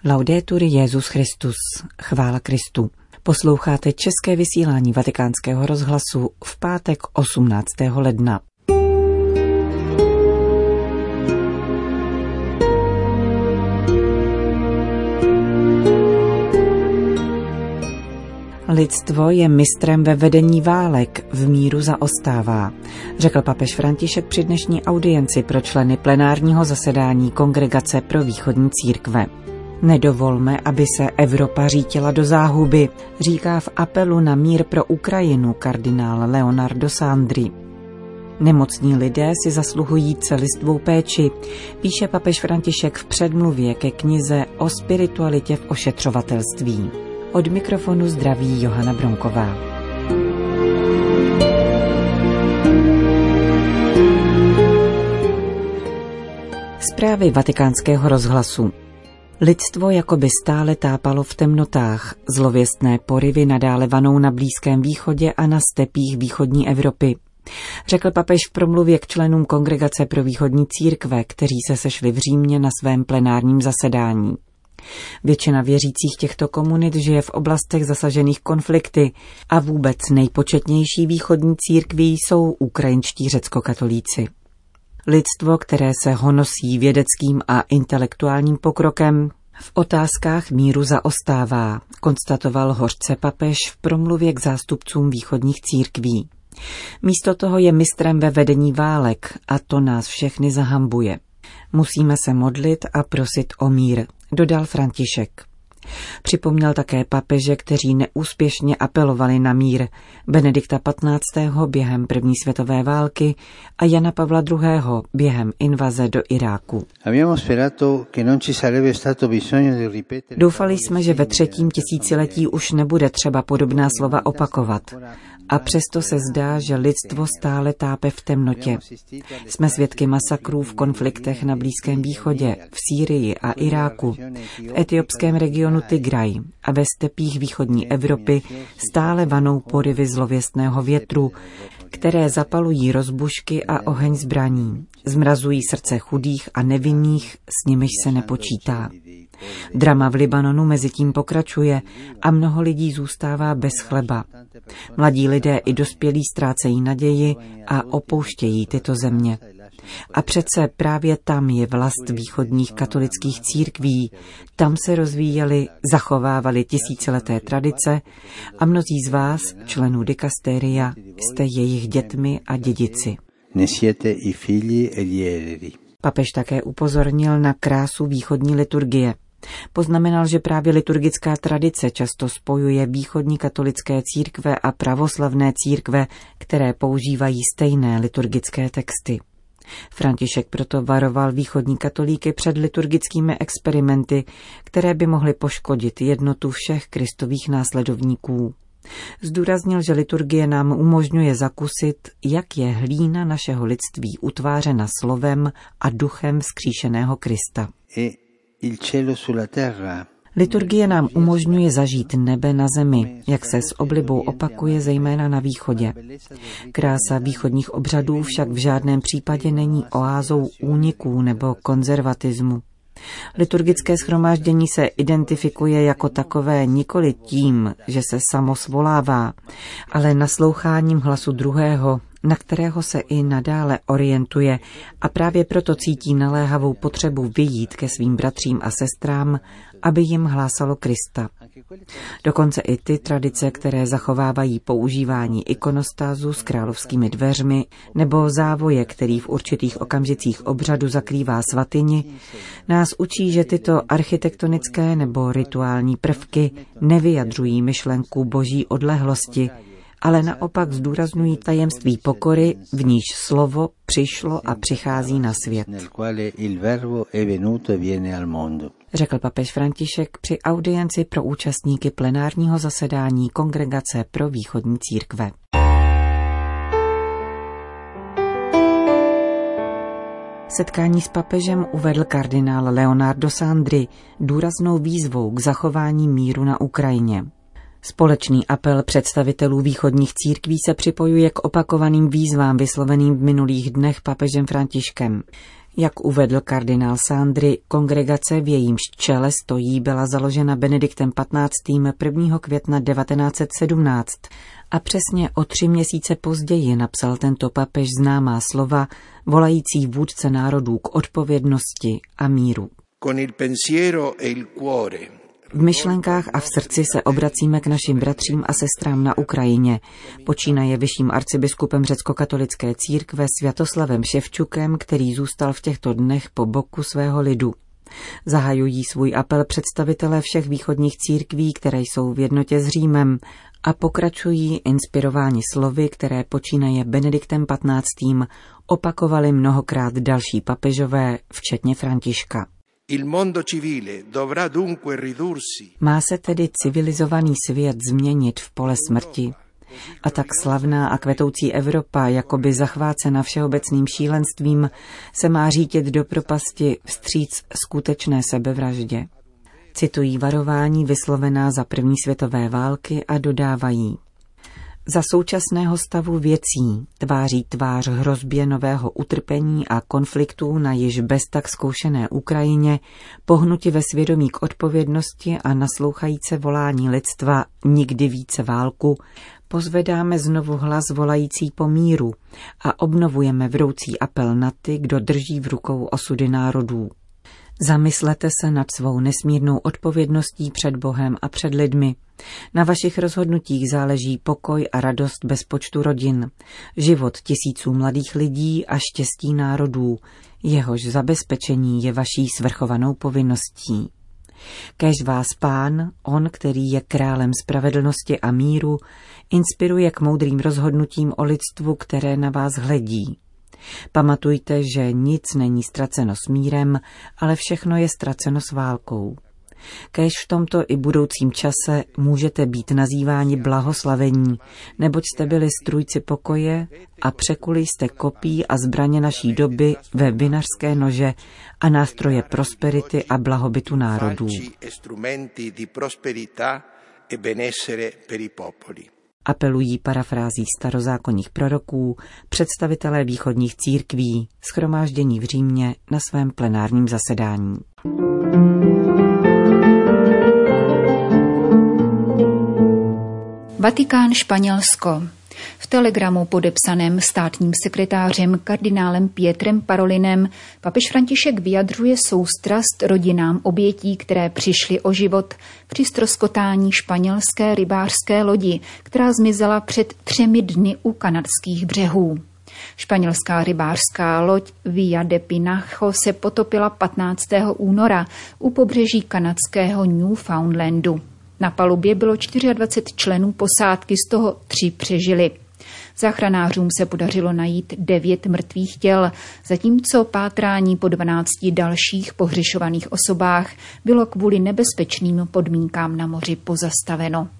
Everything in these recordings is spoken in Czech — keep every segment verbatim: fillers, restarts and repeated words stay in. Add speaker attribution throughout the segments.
Speaker 1: Laudetur Jesus Christus, chvála Kristu. Posloucháte české vysílání Vatikánského rozhlasu v pátek osmnáctého ledna. Lidstvo je mistrem ve vedení válek, v míru zaostává, řekl papež František při dnešní audienci pro členy plenárního zasedání Kongregace pro východní církve. Nedovolme, aby se Evropa řítila do záhuby, říká v apelu na mír pro Ukrajinu kardinál Leonardo Sandri. Nemocní lidé si zasluhují celistvou péči, píše papež František v předmluvě ke knize o spiritualitě v ošetřovatelství. Od mikrofonu zdraví Johana Bronková. Zprávy Vatikánského rozhlasu. Lidstvo jakoby stále tápalo v temnotách, zlověstné porivy nadále vanou na Blízkém východě a na stepích východní Evropy, řekl papež v promluvě k členům Kongregace pro východní církve, kteří se sešli v Římě na svém plenárním zasedání. Většina věřících těchto komunit žije v oblastech zasažených konflikty a vůbec nejpočetnější východní církví jsou ukrajinští řeckokatolíci. Lidstvo, které se honosí vědeckým a intelektuálním pokrokem, v otázkách míru zaostává, konstatoval hořce papež v promluvě k zástupcům východních církví. Místo toho je mistrem ve vedení válek a to nás všechny zahambuje. Musíme se modlit a prosit o mír, dodal František. Připomněl také papeže, kteří neúspěšně apelovali na mír, Benedikta patnáctého během první světové války a Jana Pavla druhého během invaze do Iráku. Doufali jsme, že ve třetím tisíciletí už nebude třeba podobná slova opakovat. A přesto se zdá, že lidstvo stále tápe v temnotě. Jsme svědky masakrů v konfliktech na Blízkém východě, v Sýrii a Iráku, v etiopském regionu Tigraj a ve stepích východní Evropy stále vanou porivy zlověstného větru, které zapalují rozbušky a oheň zbraní, zmrazují srdce chudých a nevinných, s nimiž se nepočítá. Drama v Libanonu mezitím pokračuje a mnoho lidí zůstává bez chleba. Mladí lidé i dospělí ztrácejí naději a opouštějí tyto země. A přece právě tam je vlast východních katolických církví, tam se rozvíjely, zachovávaly tisícileté tradice a mnozí z vás, členů dikasteria, jste jejich dětmi a dědici. Papež také upozornil na krásu východní liturgie. Poznamenal, že právě liturgická tradice často spojuje východní katolické církve a pravoslavné církve, které používají stejné liturgické texty. František proto varoval východní katolíky před liturgickými experimenty, které by mohly poškodit jednotu všech Kristových následovníků. Zdůraznil, že liturgie nám umožňuje zakusit, jak je hlína našeho lidství utvářena slovem a duchem vzkříšeného Krista. Liturgie nám umožňuje zažít nebe na zemi, jak se s oblibou opakuje zejména na východě. Krása východních obřadů však v žádném případě není oázou úniků nebo konzervatismu. Liturgické shromáždění se identifikuje jako takové nikoli tím, že se samo svolává, ale nasloucháním hlasu druhého, na kterého se i nadále orientuje a právě proto cítí naléhavou potřebu vyjít ke svým bratřím a sestrám, aby jim hlásalo Krista. Dokonce i ty tradice, které zachovávají používání ikonostázu s královskými dveřmi nebo závoje, který v určitých okamžicích obřadu zakrývá svatyni, nás učí, že tyto architektonické nebo rituální prvky nevyjadřují myšlenku boží odlehlosti, ale naopak zdůrazňují tajemství pokory, v níž slovo přišlo a přichází na svět. Řekl papež František při audienci pro účastníky plenárního zasedání Kongregace pro východní církve. Setkání s papežem uvedl kardinál Leonardo Sandri důraznou výzvou k zachování míru na Ukrajině. Společný apel představitelů východních církví se připojuje k opakovaným výzvám vysloveným v minulých dnech papežem Františkem. Jak uvedl kardinál Sandri, kongregace, v jejímž čele stojí, byla založena Benediktem patnáctým prvního května devatenáct set sedmnáct a přesně o tři měsíce později napsal tento papež známá slova volající vůdce národů k odpovědnosti a míru. V myšlenkách a v srdci se obracíme k našim bratřím a sestrám na Ukrajině. Počínaje vyšším arcibiskupem řecko-katolické církve Sviatoslavem Ševčukem, který zůstal v těchto dnech po boku svého lidu. Zahajují svůj apel představitelé všech východních církví, které jsou v jednotě s Římem, a pokračují inspirováni slovy, které počínaje Benediktem patnáctým opakovali mnohokrát další papežové, včetně Františka. Má se tedy civilizovaný svět změnit v pole smrti? A tak slavná a kvetoucí Evropa, jakoby zachvácena všeobecným šílenstvím, se má řítit do propasti vstříc skutečné sebevraždě. Citují varování vyslovená za první světové války a dodávají: za současného stavu věcí, tváří tvář hrozbě nového utrpení a konfliktů na již bez tak zkoušené Ukrajině, pohnuti ve svědomí k odpovědnosti a naslouchajíce volání lidstva nikdy více válku, pozvedáme znovu hlas volající po míru a obnovujeme vroucí apel na ty, kdo drží v rukou osudy národů. Zamyslete se nad svou nesmírnou odpovědností před Bohem a před lidmi. Na vašich rozhodnutích záleží pokoj a radost bezpočtu rodin, život tisíců mladých lidí a štěstí národů, jehož zabezpečení je vaší svrchovanou povinností. Kéž vás Pán, on, který je králem spravedlnosti a míru, inspiruje k moudrým rozhodnutím o lidstvu, které na vás hledí. Pamatujte, že nic není ztraceno s mírem, ale všechno je ztraceno s válkou. Kéž v tomto i budoucím čase můžete být nazýváni blahoslavení, neboť jste byli strůjci pokoje a překuli jste kopí a zbraně naší doby ve vinařské nože a nástroje prosperity a blahobytu národů. Apelují parafrází starozákonních proroků představitelé východních církví, shromáždění v Římě na svém plenárním zasedání.
Speaker 2: Vatikán, Španělsko. V telegramu podepsaném státním sekretářem kardinálem Pietrem Parolinem papež František vyjadřuje soustrast rodinám obětí, které přišly o život při ztroskotání španělské rybářské lodi, která zmizela před třemi dny u kanadských břehů. Španělská rybářská loď Villa de Pinacho se potopila patnáctého února u pobřeží kanadského Newfoundlandu. Na palubě bylo dvacet čtyři členů posádky, z toho tři přežili. Záchranářům se podařilo najít devět mrtvých těl, zatímco pátrání po dvanácti dalších pohřešovaných osobách bylo kvůli nebezpečným podmínkám na moři pozastaveno.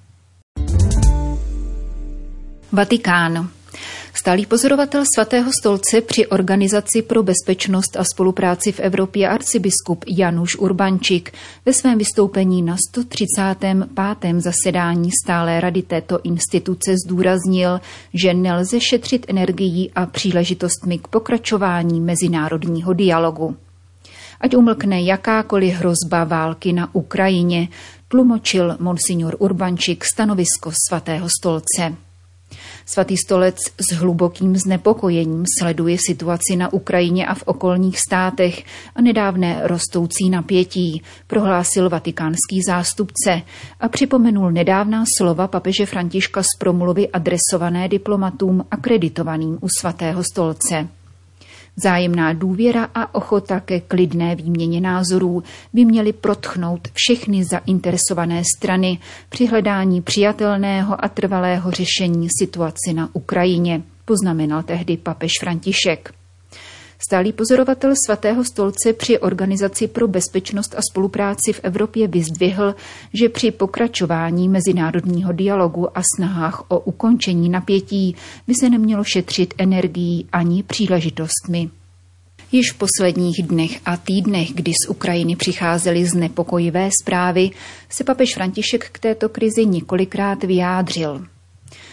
Speaker 2: Vatikán. Stálý pozorovatel Svatého stolce při Organizaci pro bezpečnost a spolupráci v Evropě arcibiskup Januš Urbančík ve svém vystoupení na sto třicátém pátém zasedání stálé rady této instituce zdůraznil, že nelze šetřit energií a příležitostmi k pokračování mezinárodního dialogu. Ať umlkne jakákoliv hrozba války na Ukrajině, tlumočil monsignor Urbančík stanovisko Svatého stolce. Svatý stolec s hlubokým znepokojením sleduje situaci na Ukrajině a v okolních státech a nedávné rostoucí napětí, prohlásil vatikánský zástupce a připomenul nedávná slova papeže Františka z promluvy adresované diplomatům akreditovaným u Svatého stolce. Vzájemná důvěra a ochota ke klidné výměně názorů by měly protchnout všechny zainteresované strany při hledání přijatelného a trvalého řešení situace na Ukrajině, poznamenal tehdy papež František. Stálý pozorovatel Svatého stolce při Organizaci pro bezpečnost a spolupráci v Evropě vyzdvihl, že při pokračování mezinárodního dialogu a snahách o ukončení napětí by se nemělo šetřit energií ani příležitostmi. Již v posledních dnech a týdnech, kdy z Ukrajiny přicházely znepokojivé zprávy, se papež František k této krizi několikrát vyjádřil.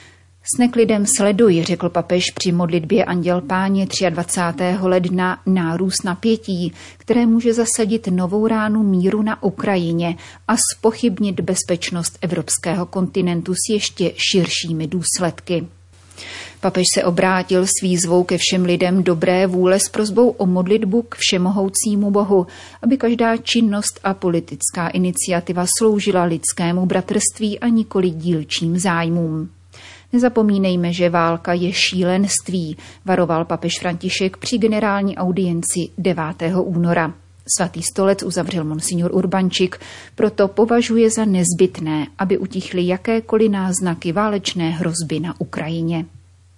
Speaker 2: S neklidem sleduji, řekl papež při modlitbě Anděl Páně dvacátého třetího ledna, nárůst napětí, které může zasadit novou ránu míru na Ukrajině a zpochybnit bezpečnost evropského kontinentu s ještě širšími důsledky. Papež se obrátil s výzvou ke všem lidem dobré vůle s prosbou o modlitbu k všemohoucímu Bohu, aby každá činnost a politická iniciativa sloužila lidskému bratrství a nikoli dílčím zájmům. Nezapomínejme, že válka je šílenství, varoval papež František při generální audienci devátého února. Svatý stolec, uzavřel monsignor Urbančik, proto považuje za nezbytné, aby utichly jakékoliv náznaky válečné hrozby na Ukrajině.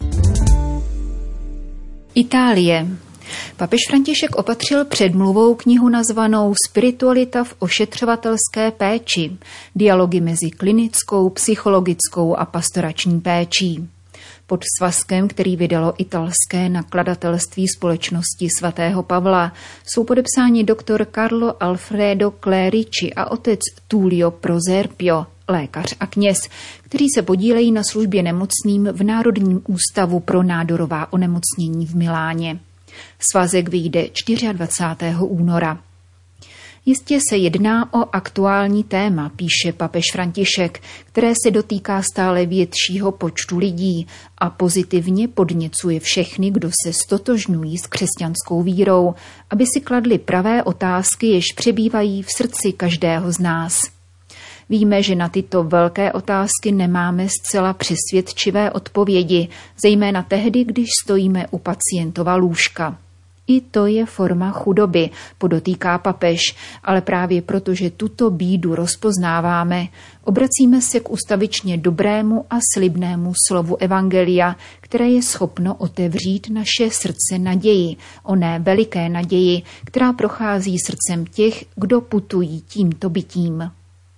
Speaker 2: Itálie. Papež František opatřil předmluvou knihu nazvanou Spiritualita v ošetřovatelské péči, dialogy mezi klinickou, psychologickou a pastorační péčí. Pod svazkem, který vydalo italské nakladatelství Společnosti svatého Pavla, jsou podepsáni doktor Carlo Alfredo Clerici a otec Tullio Proserpio, lékař a kněz, kteří se podílejí na službě nemocným v Národním ústavu pro nádorová onemocnění v Miláně. Svazek vyjde dvacátého čtvrtého února. Jistě se jedná o aktuální téma, píše papež František, které se dotýká stále většího počtu lidí a pozitivně podněcuje všechny, kdo se stotožňují s křesťanskou vírou, aby si kladli pravé otázky, jež přebývají v srdci každého z nás. Víme, že na tyto velké otázky nemáme zcela přesvědčivé odpovědi, zejména tehdy, když stojíme u pacientova lůžka. I to je forma chudoby, podotýká papež, ale právě protože tuto bídu rozpoznáváme, obracíme se k ustavičně dobrému a slibnému slovu evangelia, které je schopno otevřít naše srdce naději, oné veliké naději, která prochází srdcem těch, kdo putují tímto bytím.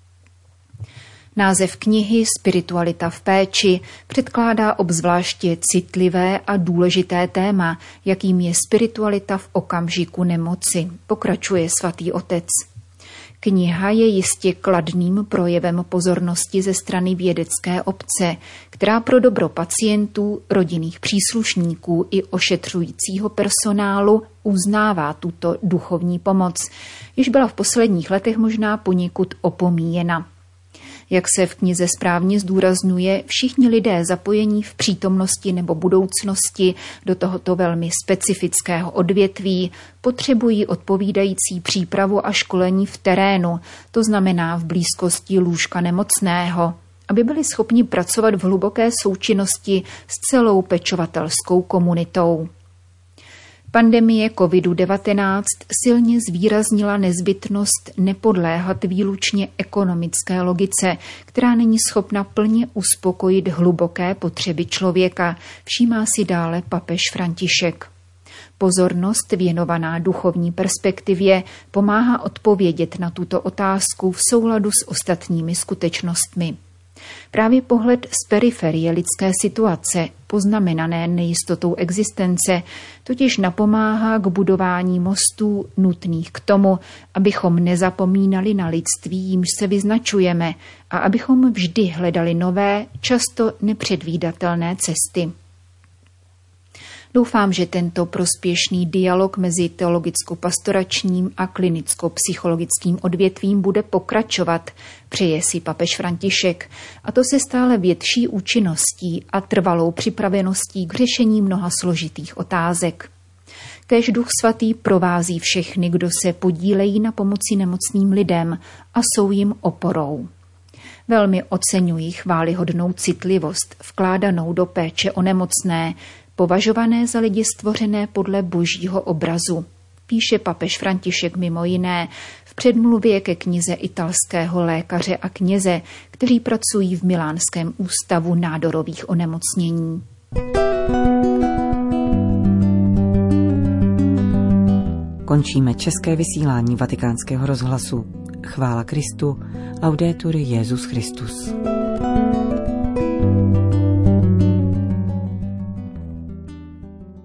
Speaker 2: Název knihy Spiritualita v péči předkládá obzvláště citlivé a důležité téma, jakým je spiritualita v okamžiku nemoci, pokračuje svatý otec. Kniha je jistě kladným projevem pozornosti ze strany vědecké obce, která pro dobro pacientů, rodinných příslušníků i ošetřujícího personálu uznává tuto duchovní pomoc, jež byla v posledních letech možná poněkud opomíjena. Jak se v knize správně zdůrazňuje, všichni lidé zapojení v přítomnosti nebo budoucnosti do tohoto velmi specifického odvětví potřebují odpovídající přípravu a školení v terénu, to znamená v blízkosti lůžka nemocného, aby byli schopni pracovat v hluboké součinnosti s celou pečovatelskou komunitou. Pandemie kovidu devatenáct silně zvýraznila nezbytnost nepodléhat výlučně ekonomické logice, která není schopna plně uspokojit hluboké potřeby člověka, všímá si dále papež František. Pozornost věnovaná duchovní perspektivě pomáhá odpovědět na tuto otázku v souladu s ostatními skutečnostmi. Právě pohled z periferie lidské situace, poznamenané nejistotou existence, totiž napomáhá k budování mostů nutných k tomu, abychom nezapomínali na lidství, jímž se vyznačujeme, a abychom vždy hledali nové, často nepředvídatelné cesty. Doufám, že tento prospěšný dialog mezi teologicko-pastoračním a klinicko-psychologickým odvětvím bude pokračovat, přeje si papež František, a to se stále větší účinností a trvalou připraveností k řešení mnoha složitých otázek. Kéž Duch Svatý provází všechny, kdo se podílejí na pomoci nemocným lidem a jsou jim oporou. Velmi oceňuji chvályhodnou citlivost vkládanou do péče o nemocné, považované za lidi stvořené podle božího obrazu, píše papež František mimo jiné v předmluvě ke knize italského lékaře a kněze, kteří pracují v Milánském ústavu nádorových onemocnění.
Speaker 1: Končíme české vysílání Vatikánského rozhlasu. Chvála Kristu, laudetur Jesus Christus.